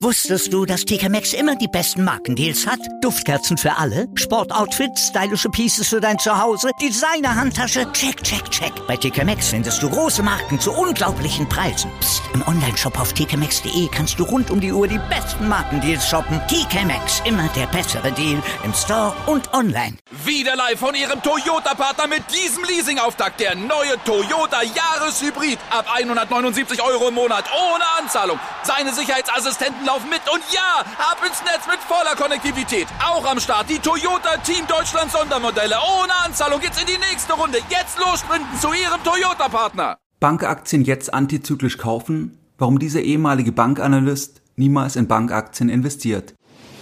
Wusstest du, dass TK Maxx immer die besten Markendeals hat? Duftkerzen für alle, Sportoutfits, stylische Pieces für dein Zuhause, Designer-Handtasche, check, check, check. Bei TK Maxx findest du große Marken zu unglaublichen Preisen. Psst. Im Onlineshop auf tkmaxx.de kannst du rund um die Uhr die besten Markendeals shoppen. TK Maxx, immer der bessere Deal im Store und online. Wieder live von Ihrem Toyota-Partner mit diesem Leasing-Auftakt. Der neue Toyota Jahreshybrid. Ab 179 € im Monat ohne Anzahlung. Seine Sicherheitsassistenten laufen mit und ja, ab ins Netz mit voller Konnektivität. Auch am Start die Toyota Team Deutschland Sondermodelle. Ohne Anzahlung geht's in die nächste Runde. Jetzt los sprinten zu Ihrem Toyota-Partner. Bankaktien jetzt antizyklisch kaufen? Warum dieser ehemalige Bankanalyst niemals in Bankaktien investiert.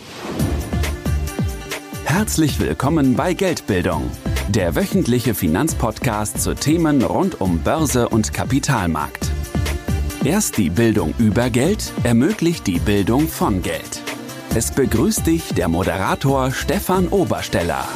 Herzlich willkommen bei Geldbildung, der wöchentliche Finanzpodcast zu Themen rund um Börse und Kapitalmarkt. Erst die Bildung über Geld ermöglicht die Bildung von Geld. Es begrüßt dich der Moderator Stefan Obersteller.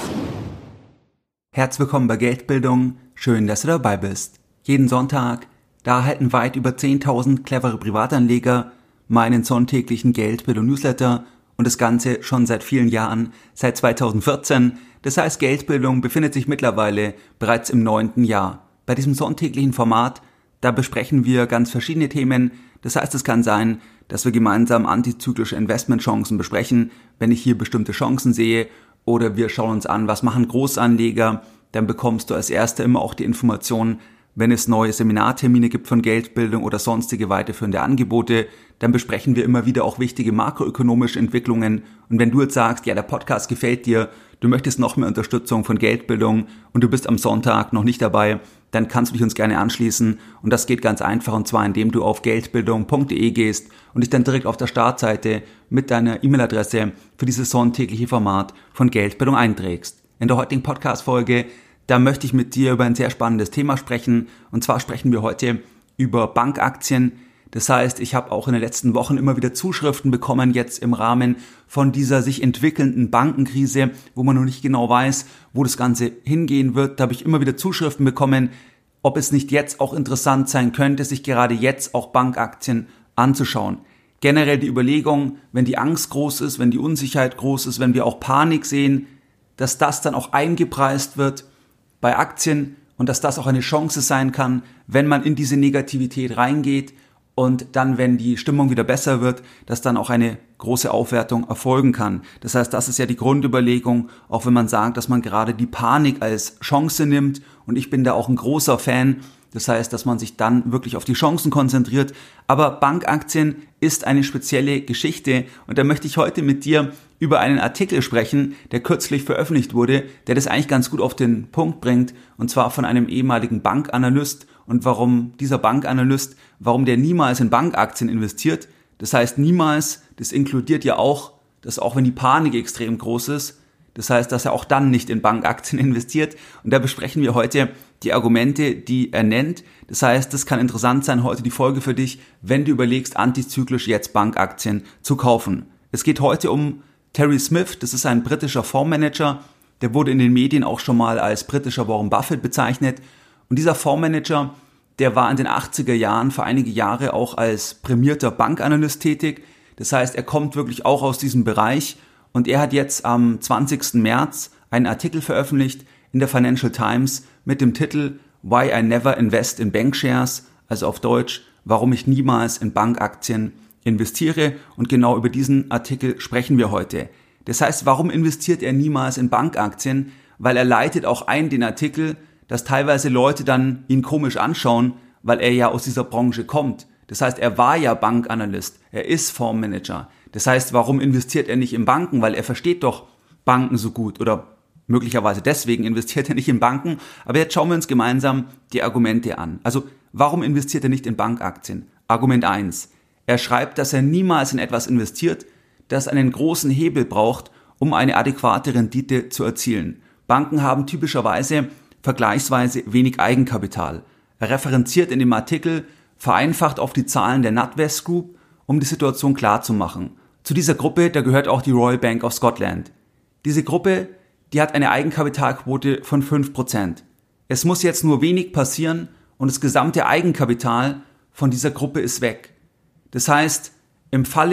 Herzlich willkommen bei Geldbildung, schön, dass du dabei bist. Jeden Sonntag, da erhalten weit über 10.000 clevere Privatanleger meinen sonntäglichen Geldbildung-Newsletter und das Ganze schon seit vielen Jahren, seit 2014. Das heißt, Geldbildung befindet sich mittlerweile bereits im 9. Jahr. Bei diesem sonntäglichen Format, da besprechen wir ganz verschiedene Themen. Das heißt, es kann sein, dass wir gemeinsam antizyklische Investmentchancen besprechen, wenn ich hier bestimmte Chancen sehe, oder wir schauen uns an, was machen Großanleger. Dann bekommst du als Erster immer auch die Informationen, wenn es neue Seminartermine gibt von Geldbildung oder sonstige weiterführende Angebote. Dann besprechen wir immer wieder auch wichtige makroökonomische Entwicklungen. Und wenn du jetzt sagst, ja, der Podcast gefällt dir, du möchtest noch mehr Unterstützung von Geldbildung und du bist am Sonntag noch nicht dabei, dann kannst du dich uns gerne anschließen. Und das geht ganz einfach, und zwar indem du auf geldbildung.de gehst und dich dann direkt auf der Startseite mit deiner E-Mail-Adresse für dieses sonntägliche Format von Geldbildung einträgst. In der heutigen Podcast-Folge, da möchte ich mit dir über ein sehr spannendes Thema sprechen. Und zwar sprechen wir heute über Bankaktien. Das heißt, ich habe auch in den letzten Wochen immer wieder Zuschriften bekommen, jetzt im Rahmen von dieser sich entwickelnden Bankenkrise, wo man noch nicht genau weiß, wo das Ganze hingehen wird. Da habe ich immer wieder Zuschriften bekommen, ob es nicht jetzt auch interessant sein könnte, sich gerade jetzt auch Bankaktien anzuschauen. Generell die Überlegung, wenn die Angst groß ist, wenn die Unsicherheit groß ist, wenn wir auch Panik sehen, dass das dann auch eingepreist wird bei Aktien und dass das auch eine Chance sein kann, wenn man in diese Negativität reingeht und dann, wenn die Stimmung wieder besser wird, dass dann auch eine große Aufwertung erfolgen kann. Das heißt, das ist ja die Grundüberlegung, auch wenn man sagt, dass man gerade die Panik als Chance nimmt, und ich bin da auch ein großer Fan. Das heißt, dass man sich dann wirklich auf die Chancen konzentriert. Aber Bankaktien ist eine spezielle Geschichte, und da möchte ich heute mit dir über einen Artikel sprechen, der kürzlich veröffentlicht wurde, der das eigentlich ganz gut auf den Punkt bringt, und zwar von einem ehemaligen Bankanalyst, und warum dieser Bankanalyst, warum der niemals in Bankaktien investiert. Das heißt niemals, das inkludiert ja auch, dass auch wenn die Panik extrem groß ist, das heißt, dass er auch dann nicht in Bankaktien investiert. Und da besprechen wir heute die Argumente, die er nennt. Das heißt, das kann interessant sein, heute die Folge für dich, wenn du überlegst, antizyklisch jetzt Bankaktien zu kaufen. Es geht heute um Terry Smith, das ist ein britischer Fondsmanager. Der wurde in den Medien auch schon mal als britischer Warren Buffett bezeichnet. Und dieser Fondsmanager, der war in den 80er Jahren für einige Jahre auch als prämierter Bankanalyst tätig. Das heißt, er kommt wirklich auch aus diesem Bereich. Und er hat jetzt am 20. März einen Artikel veröffentlicht in der Financial Times mit dem Titel Why I Never Invest in Bank Shares, also auf Deutsch, warum ich niemals in Bankaktien investiere. Und genau über diesen Artikel sprechen wir heute. Das heißt, warum investiert er niemals in Bankaktien? Weil er leitet auch ein den Artikel, dass teilweise Leute dann ihn komisch anschauen, weil er ja aus dieser Branche kommt. Das heißt, er war ja Bankanalyst, er ist Fondsmanager. Das heißt, warum investiert er nicht in Banken? Weil er versteht doch Banken so gut, oder möglicherweise deswegen investiert er nicht in Banken. Aber jetzt schauen wir uns gemeinsam die Argumente an. Also, warum investiert er nicht in Bankaktien? Argument 1. Er schreibt, dass er niemals in etwas investiert, das einen großen Hebel braucht, um eine adäquate Rendite zu erzielen. Banken haben typischerweise vergleichsweise wenig Eigenkapital. Er referenziert in dem Artikel vereinfacht auf die Zahlen der NatWest Group, um die Situation klarzumachen. Zu dieser Gruppe, da gehört auch die Royal Bank of Scotland. Diese Gruppe, die hat eine Eigenkapitalquote von 5%. Es muss jetzt nur wenig passieren und das gesamte Eigenkapital von dieser Gruppe ist weg. Das heißt, im Falle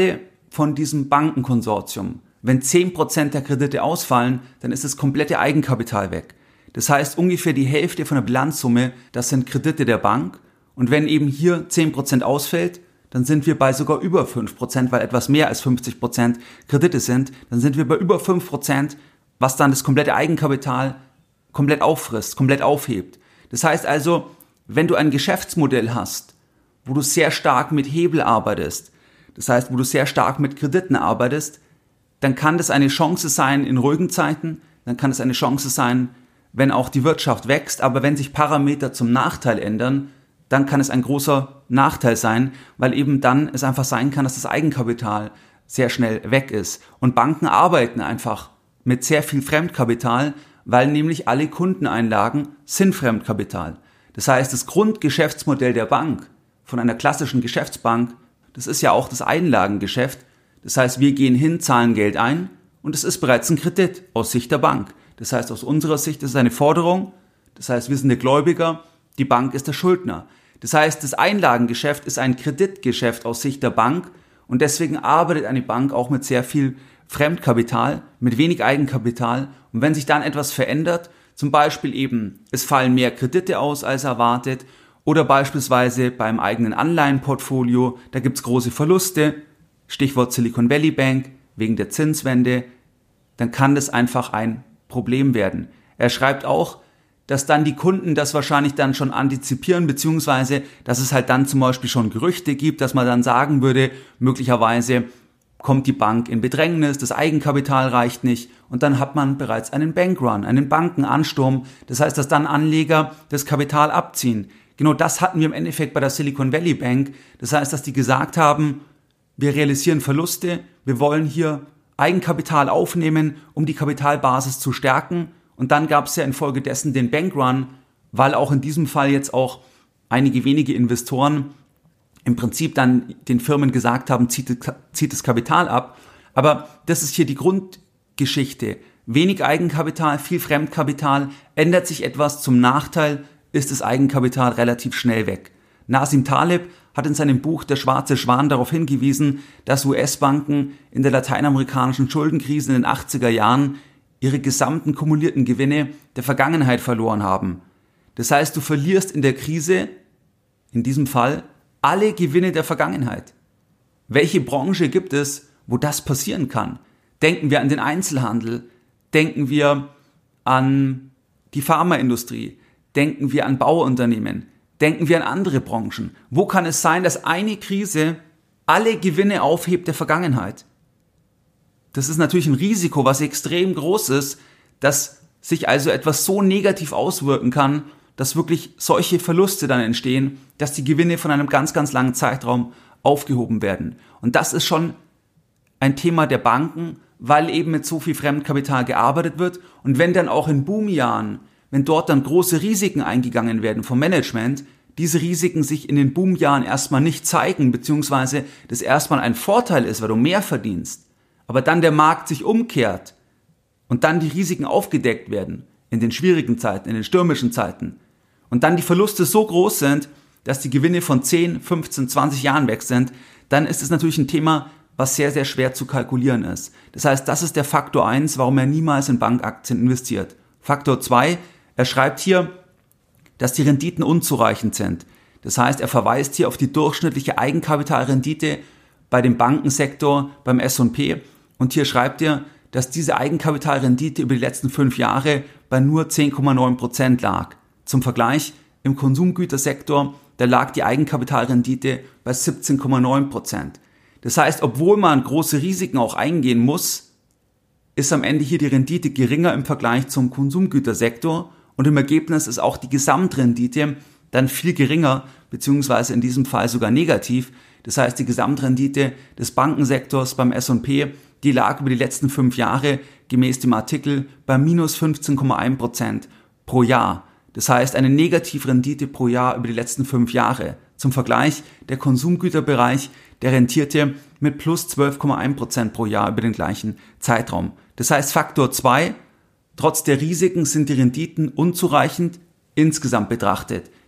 von diesem Bankenkonsortium. Wenn 10% der Kredite ausfallen, dann ist das komplette Eigenkapital weg. Das heißt, ungefähr die Hälfte von der Bilanzsumme, das sind Kredite der Bank. Und wenn eben hier 10% ausfällt, dann sind wir bei sogar über 5%, weil etwas mehr als 50% Kredite sind. Dann sind wir bei über 5%, was dann das komplette Eigenkapital komplett auffrisst, komplett aufhebt. Das heißt also, wenn du ein Geschäftsmodell hast, wo du sehr stark mit Hebel arbeitest, das heißt, wo du sehr stark mit Krediten arbeitest, dann kann das eine Chance sein in ruhigen Zeiten, dann kann es eine Chance sein, wenn auch die Wirtschaft wächst, aber wenn sich Parameter zum Nachteil ändern, dann kann es ein großer Nachteil sein, weil eben dann es einfach sein kann, dass das Eigenkapital sehr schnell weg ist. Und Banken arbeiten einfach mit sehr viel Fremdkapital, weil nämlich alle Kundeneinlagen sind Fremdkapital. Das heißt, das Grundgeschäftsmodell der Bank, von einer klassischen Geschäftsbank, das ist ja auch das Einlagengeschäft. Das heißt, wir gehen hin, zahlen Geld ein und es ist bereits ein Kredit aus Sicht der Bank. Das heißt, aus unserer Sicht ist es eine Forderung. Das heißt, wir sind der Gläubiger, die Bank ist der Schuldner. Das heißt, das Einlagengeschäft ist ein Kreditgeschäft aus Sicht der Bank und deswegen arbeitet eine Bank auch mit sehr viel Fremdkapital, mit wenig Eigenkapital. Und wenn sich dann etwas verändert, zum Beispiel eben, es fallen mehr Kredite aus als erwartet oder beispielsweise beim eigenen Anleihenportfolio, da gibt's große Verluste, Stichwort Silicon Valley Bank, wegen der Zinswende, dann kann das einfach ein Problem werden. Er schreibt auch, dass dann die Kunden das wahrscheinlich dann schon antizipieren, beziehungsweise, dass es halt dann zum Beispiel schon Gerüchte gibt, dass man dann sagen würde, möglicherweise kommt die Bank in Bedrängnis, das Eigenkapital reicht nicht und dann hat man bereits einen Bankrun, einen Bankenansturm. Das heißt, dass dann Anleger das Kapital abziehen. Genau das hatten wir im Endeffekt bei der Silicon Valley Bank. Das heißt, dass die gesagt haben, wir realisieren Verluste, wir wollen hier Eigenkapital aufnehmen, um die Kapitalbasis zu stärken. Und dann gab es ja infolgedessen den Bankrun, weil auch in diesem Fall jetzt auch einige wenige Investoren im Prinzip dann den Firmen gesagt haben, zieht das Kapital ab. Aber das ist hier die Grundgeschichte. Wenig Eigenkapital, viel Fremdkapital, ändert sich etwas zum Nachteil, ist das Eigenkapital relativ schnell weg. Nassim Taleb hat in seinem Buch Der schwarze Schwan darauf hingewiesen, dass US-Banken in der lateinamerikanischen Schuldenkrise in den 80er Jahren ihre gesamten kumulierten Gewinne der Vergangenheit verloren haben. Das heißt, du verlierst in der Krise, in diesem Fall, alle Gewinne der Vergangenheit. Welche Branche gibt es, wo das passieren kann? Denken wir an den Einzelhandel, denken wir an die Pharmaindustrie, denken wir an Bauunternehmen, denken wir an andere Branchen. Wo kann es sein, dass eine Krise alle Gewinne aufhebt der Vergangenheit? Das ist natürlich ein Risiko, was extrem groß ist, dass sich also etwas so negativ auswirken kann, dass wirklich solche Verluste dann entstehen, dass die Gewinne von einem ganz, ganz langen Zeitraum aufgehoben werden. Und das ist schon ein Thema der Banken, weil eben mit so viel Fremdkapital gearbeitet wird. Und wenn dann auch in Boomjahren, wenn dort dann große Risiken eingegangen werden vom Management, diese Risiken sich in den Boomjahren erstmal nicht zeigen, beziehungsweise das erstmal ein Vorteil ist, weil du mehr verdienst, aber dann der Markt sich umkehrt und dann die Risiken aufgedeckt werden in den schwierigen Zeiten, in den stürmischen Zeiten und dann die Verluste so groß sind, dass die Gewinne von 10, 15, 20 Jahren weg sind, dann ist es natürlich ein Thema, was sehr, sehr schwer zu kalkulieren ist. Das heißt, das ist der Faktor 1, warum er niemals in Bankaktien investiert. Faktor 2, er schreibt hier, dass die Renditen unzureichend sind. Das heißt, er verweist hier auf die durchschnittliche Eigenkapitalrendite bei dem Bankensektor, beim S&P. Und hier schreibt er, dass diese Eigenkapitalrendite über die letzten 5 Jahre bei nur 10,9% lag. Zum Vergleich, im Konsumgütersektor, da lag die Eigenkapitalrendite bei 17,9%. Das heißt, obwohl man große Risiken auch eingehen muss, ist am Ende hier die Rendite geringer im Vergleich zum Konsumgütersektor und im Ergebnis ist auch die Gesamtrendite dann viel geringer, beziehungsweise in diesem Fall sogar negativ. Das heißt, die Gesamtrendite des Bankensektors beim S&P, die lag über die letzten 5 Jahre gemäß dem Artikel bei minus 15,1% pro Jahr. Das heißt, eine Negativrendite pro Jahr über die letzten 5 Jahre. Zum Vergleich, der Konsumgüterbereich, der rentierte mit plus 12,1% pro Jahr über den gleichen Zeitraum. Das heißt, Faktor 2, trotz der Risiken sind die Renditen unzureichend insgesamt betrachtet.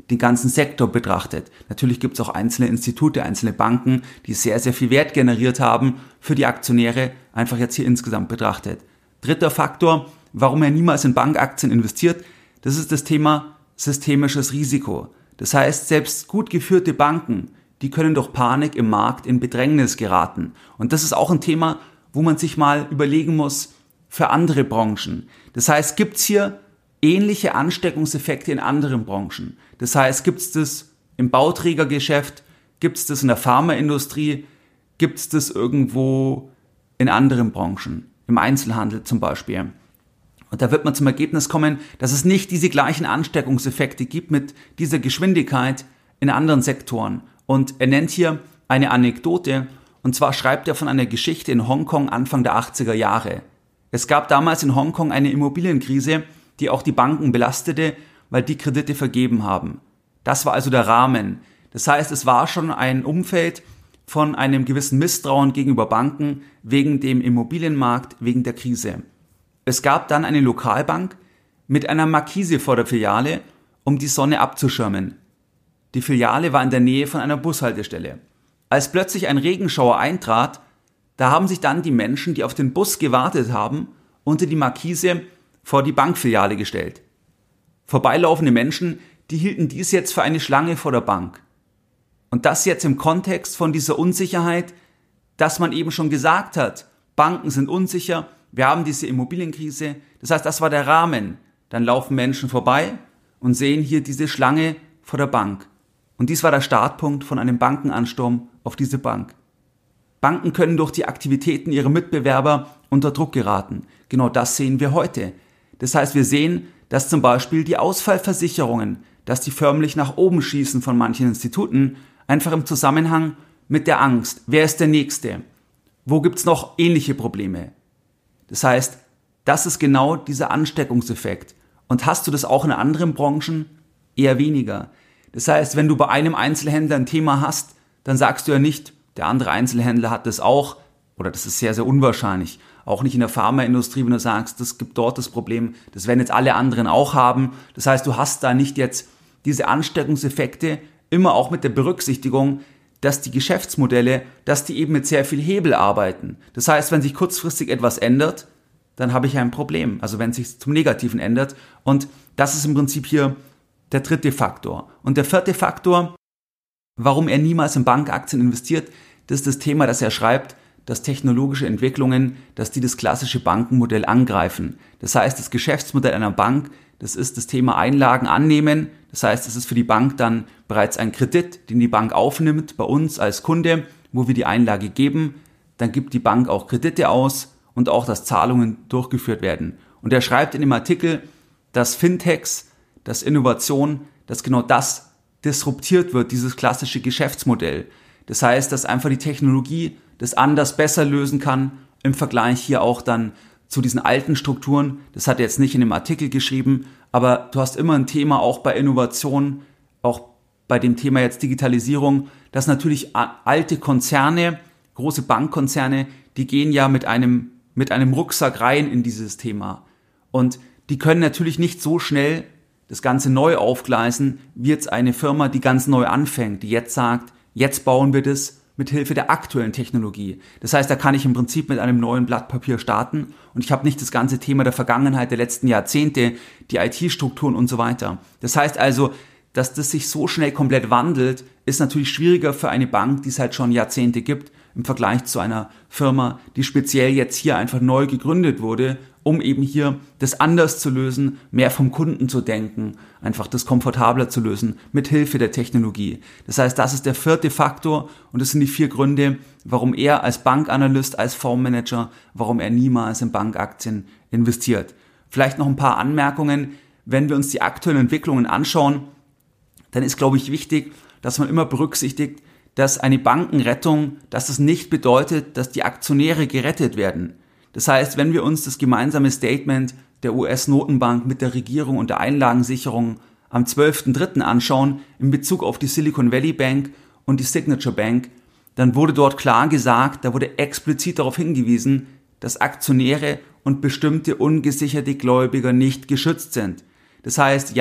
den ganzen Sektor betrachtet. Natürlich gibt es auch einzelne Institute, einzelne Banken, die sehr, sehr viel Wert generiert haben für die Aktionäre, einfach jetzt hier insgesamt betrachtet. Dritter Faktor, warum er niemals in Bankaktien investiert, das ist das Thema systemisches Risiko. Das heißt, selbst gut geführte Banken, die können durch Panik im Markt in Bedrängnis geraten. Und das ist auch ein Thema, wo man sich mal überlegen muss für andere Branchen. Das heißt, gibt es hier ähnliche Ansteckungseffekte in anderen Branchen? Das heißt, gibt es das im Bauträgergeschäft, gibt es das in der Pharmaindustrie, gibt es das irgendwo in anderen Branchen, im Einzelhandel zum Beispiel? Und da wird man zum Ergebnis kommen, dass es nicht diese gleichen Ansteckungseffekte gibt mit dieser Geschwindigkeit in anderen Sektoren. Und er nennt hier eine Anekdote, und zwar schreibt er von einer Geschichte in Hongkong Anfang der 80er Jahre. Es gab damals in Hongkong eine Immobilienkrise, die auch die Banken belastete, weil die Kredite vergeben haben. Das war also der Rahmen. Das heißt, es war schon ein Umfeld von einem gewissen Misstrauen gegenüber Banken wegen dem Immobilienmarkt, wegen der Krise. Es gab dann eine Lokalbank mit einer Markise vor der Filiale, um die Sonne abzuschirmen. Die Filiale war in der Nähe von einer Bushaltestelle. Als plötzlich ein Regenschauer eintrat, da haben sich dann die Menschen, die auf den Bus gewartet haben, unter die Markise vor die Bankfiliale gestellt. Vorbeilaufende Menschen, die hielten dies jetzt für eine Schlange vor der Bank. Und das jetzt im Kontext von dieser Unsicherheit, dass man eben schon gesagt hat, Banken sind unsicher, wir haben diese Immobilienkrise. Das heißt, das war der Rahmen. Dann laufen Menschen vorbei und sehen hier diese Schlange vor der Bank. Und dies war der Startpunkt von einem Bankenansturm auf diese Bank. Banken können durch die Aktivitäten ihrer Mitbewerber unter Druck geraten. Genau das sehen wir heute. Das heißt, wir sehen, dass zum Beispiel die Ausfallversicherungen, dass die förmlich nach oben schießen von manchen Instituten, einfach im Zusammenhang mit der Angst. Wer ist der Nächste? Wo gibt's noch ähnliche Probleme? Das heißt, das ist genau dieser Ansteckungseffekt. Und hast du das auch in anderen Branchen? Eher weniger. Das heißt, wenn du bei einem Einzelhändler ein Thema hast, dann sagst du ja nicht, der andere Einzelhändler hat das auch, oder das ist sehr, sehr unwahrscheinlich. Auch nicht in der Pharmaindustrie, wenn du sagst, das gibt dort das Problem, das werden jetzt alle anderen auch haben. Das heißt, du hast da nicht jetzt diese Ansteckungseffekte, immer auch mit der Berücksichtigung, dass die Geschäftsmodelle, dass die eben mit sehr viel Hebel arbeiten. Das heißt, wenn sich kurzfristig etwas ändert, dann habe ich ein Problem. Also wenn es sich zum Negativen ändert. Und das ist im Prinzip hier der dritte Faktor. Und der vierte Faktor, warum er niemals in Bankaktien investiert, das ist das Thema, das er schreibt, dass technologische Entwicklungen, dass die das klassische Bankenmodell angreifen. Das heißt, das Geschäftsmodell einer Bank, das ist das Thema Einlagen annehmen. Das heißt, es ist für die Bank dann bereits ein Kredit, den die Bank aufnimmt bei uns als Kunde, wo wir die Einlage geben. Dann gibt die Bank auch Kredite aus und auch, dass Zahlungen durchgeführt werden. Und er schreibt in dem Artikel, dass Fintechs, dass Innovation, dass genau das disruptiert wird, dieses klassische Geschäftsmodell. Das heißt, dass einfach die Technologie das anders besser lösen kann im Vergleich hier auch dann zu diesen alten Strukturen. Das hat er jetzt nicht in dem Artikel geschrieben, aber du hast immer ein Thema auch bei Innovation, auch bei dem Thema jetzt Digitalisierung, dass natürlich alte Konzerne, große Bankkonzerne, die gehen ja mit einem Rucksack rein in dieses Thema. Und die können natürlich nicht so schnell das Ganze neu aufgleisen, wie jetzt eine Firma, die ganz neu anfängt, die jetzt sagt, jetzt bauen wir das mit Hilfe der aktuellen Technologie. Das heißt, da kann ich im Prinzip mit einem neuen Blatt Papier starten und ich habe nicht das ganze Thema der Vergangenheit, der letzten Jahrzehnte, die IT-Strukturen und so weiter. Das heißt also, dass das sich so schnell komplett wandelt, ist natürlich schwieriger für eine Bank, die es halt schon Jahrzehnte gibt, im Vergleich zu einer Firma, die speziell jetzt hier einfach neu gegründet wurde, um eben hier das anders zu lösen, mehr vom Kunden zu denken, einfach das komfortabler zu lösen, mit Hilfe der Technologie. Das heißt, das ist der vierte Faktor und das sind die 4 Gründe, warum er als Bankanalyst, als Fondsmanager, warum er niemals in Bankaktien investiert. Vielleicht noch ein paar Anmerkungen. Wenn wir uns die aktuellen Entwicklungen anschauen, dann ist, glaube ich, wichtig, dass man immer berücksichtigt, dass eine Bankenrettung, dass es nicht bedeutet, dass die Aktionäre gerettet werden. Das heißt, wenn wir uns das gemeinsame Statement der US-Notenbank mit der Regierung und der Einlagensicherung am 12.03. anschauen, in Bezug auf die Silicon Valley Bank und die Signature Bank, dann wurde dort klar gesagt, da wurde explizit darauf hingewiesen, dass Aktionäre und bestimmte ungesicherte Gläubiger nicht geschützt sind. Das heißt, ja,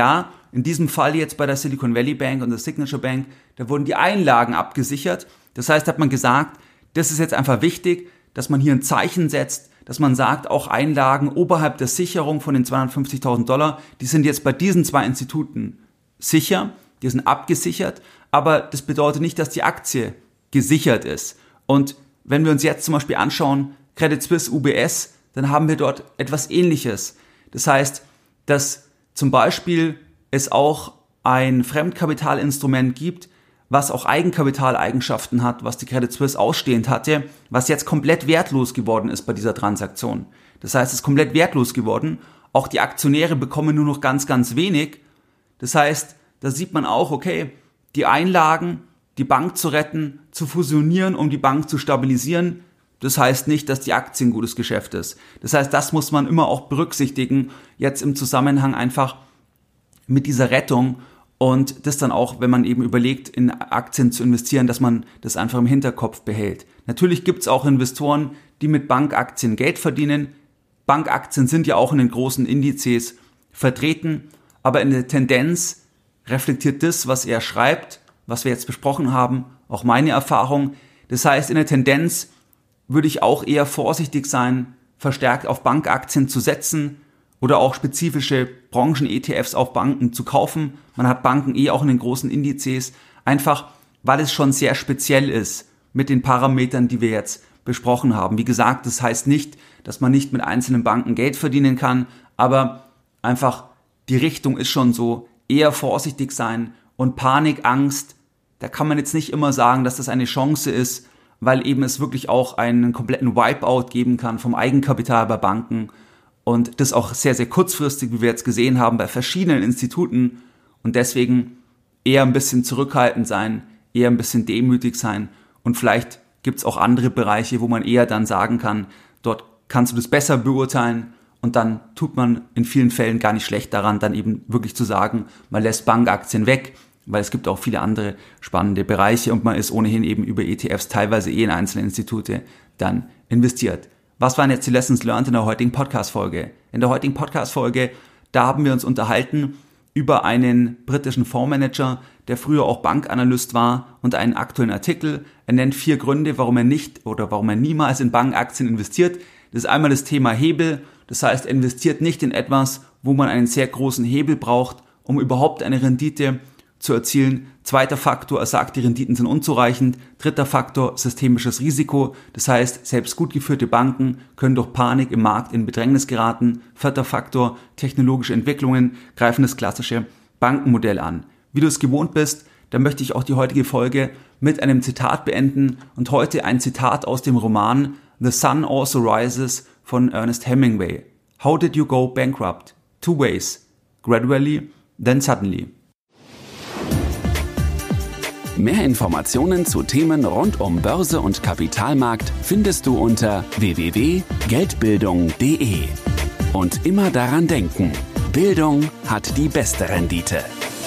in diesem Fall jetzt bei der Silicon Valley Bank und der Signature Bank, da wurden die Einlagen abgesichert. Das heißt, hat man gesagt, das ist jetzt einfach wichtig, dass man hier ein Zeichen setzt, dass man sagt, auch Einlagen oberhalb der Sicherung von den $250.000, die sind jetzt bei diesen 2 Instituten sicher, die sind abgesichert, aber das bedeutet nicht, dass die Aktie gesichert ist. Und wenn wir uns jetzt zum Beispiel anschauen, Credit Suisse, UBS, dann haben wir dort etwas Ähnliches. Das heißt, dass zum Beispiel es auch ein Fremdkapitalinstrument gibt, was auch Eigenkapitaleigenschaften hat, was die Credit Suisse ausstehend hatte, was jetzt komplett wertlos geworden ist bei dieser Transaktion. Das heißt, es ist komplett wertlos geworden. Auch die Aktionäre bekommen nur noch ganz, ganz wenig. Das heißt, da sieht man auch, okay, die Einlagen, die Bank zu retten, zu fusionieren, um die Bank zu stabilisieren, das heißt nicht, dass die Aktie ein gutes Geschäft ist. Das heißt, das muss man immer auch berücksichtigen, jetzt im Zusammenhang einfach mit dieser Rettung und das dann auch, wenn man eben überlegt, in Aktien zu investieren, dass man das einfach im Hinterkopf behält. Natürlich gibt es auch Investoren, die mit Bankaktien Geld verdienen. Bankaktien sind ja auch in den großen Indizes vertreten, aber in der Tendenz reflektiert das, was er schreibt, was wir jetzt besprochen haben, auch meine Erfahrung. Das heißt, in der Tendenz würde ich auch eher vorsichtig sein, verstärkt auf Bankaktien zu setzen oder auch spezifische Branchen-ETFs auf Banken zu kaufen. Man hat Banken auch in den großen Indizes, einfach weil es schon sehr speziell ist mit den Parametern, die wir jetzt besprochen haben. Wie gesagt, das heißt nicht, dass man nicht mit einzelnen Banken Geld verdienen kann, aber einfach die Richtung ist schon so, eher vorsichtig sein und Panik, Angst, da kann man jetzt nicht immer sagen, dass das eine Chance ist, weil eben es wirklich auch einen kompletten Wipeout geben kann vom Eigenkapital bei Banken und das auch sehr, sehr kurzfristig, wie wir jetzt gesehen haben, bei verschiedenen Instituten und deswegen eher ein bisschen zurückhaltend sein, eher ein bisschen demütig sein und vielleicht gibt es auch andere Bereiche, wo man eher dann sagen kann, dort kannst du das besser beurteilen und dann tut man in vielen Fällen gar nicht schlecht daran, dann eben wirklich zu sagen, man lässt Bankaktien weg, weil es gibt auch viele andere spannende Bereiche und man ist ohnehin eben über ETFs teilweise in einzelne Institute dann investiert. Was waren jetzt die Lessons learned in der heutigen Podcast-Folge? In der heutigen Podcast-Folge, da haben wir uns unterhalten über einen britischen Fondsmanager, der früher auch Bankanalyst war und einen aktuellen Artikel. Er nennt 4 Gründe, warum er nicht oder warum er niemals in Bankaktien investiert. Das ist einmal das Thema Hebel. Das heißt, er investiert nicht in etwas, wo man einen sehr großen Hebel braucht, um überhaupt eine Rendite zu erzielen. 2. Faktor, er sagt, die Renditen sind unzureichend. 3. Faktor, systemisches Risiko. Das heißt, selbst gut geführte Banken können durch Panik im Markt in Bedrängnis geraten. 4. Faktor, technologische Entwicklungen greifen das klassische Bankenmodell an. Wie du es gewohnt bist, dann möchte ich auch die heutige Folge mit einem Zitat beenden und heute ein Zitat aus dem Roman The Sun Also Rises von Ernest Hemingway. How did you go bankrupt? 2 ways. Gradually, then suddenly. Mehr Informationen zu Themen rund um Börse und Kapitalmarkt findest du unter www.geldbildung.de. Und immer daran denken, Bildung hat die beste Rendite.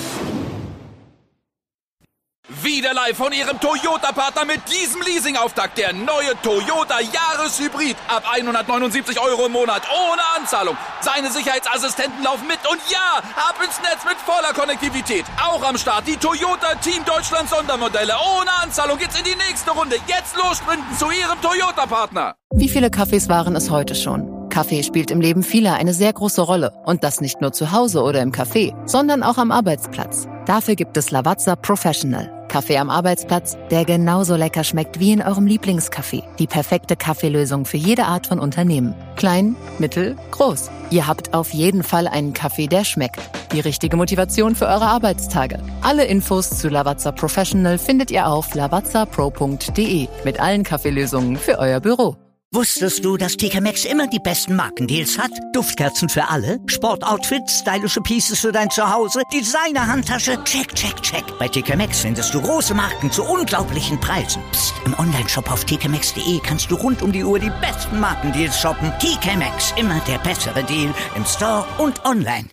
Wieder live von Ihrem Toyota-Partner mit diesem Leasing-Auftakt. Der neue Toyota Jahreshybrid. Ab 179 € im Monat. Ohne Anzahlung. Seine Sicherheitsassistenten laufen mit. Und ja, ab ins Netz mit voller Konnektivität. Auch am Start die Toyota Team Deutschland Sondermodelle. Ohne Anzahlung geht's in die nächste Runde. Jetzt los sprinten zu Ihrem Toyota-Partner. Wie viele Kaffees waren es heute schon? Kaffee spielt im Leben vieler eine sehr große Rolle. Und das nicht nur zu Hause oder im Café, sondern auch am Arbeitsplatz. Dafür gibt es Lavazza Professional. Kaffee am Arbeitsplatz, der genauso lecker schmeckt wie in eurem Lieblingscafé. Die perfekte Kaffeelösung für jede Art von Unternehmen. Klein, mittel, groß. Ihr habt auf jeden Fall einen Kaffee, der schmeckt. Die richtige Motivation für eure Arbeitstage. Alle Infos zu Lavazza Professional findet ihr auf lavazzapro.de mit allen Kaffeelösungen für euer Büro. Wusstest du, dass TK Maxx immer die besten Markendeals hat? Duftkerzen für alle, Sportoutfits, stylische Pieces für dein Zuhause, Designer-Handtasche, check, check, check. Bei TK Maxx findest du große Marken zu unglaublichen Preisen. Psst. Im Onlineshop auf tkmaxx.de kannst du rund um die Uhr die besten Markendeals shoppen. TK Maxx, immer der bessere Deal im Store und online.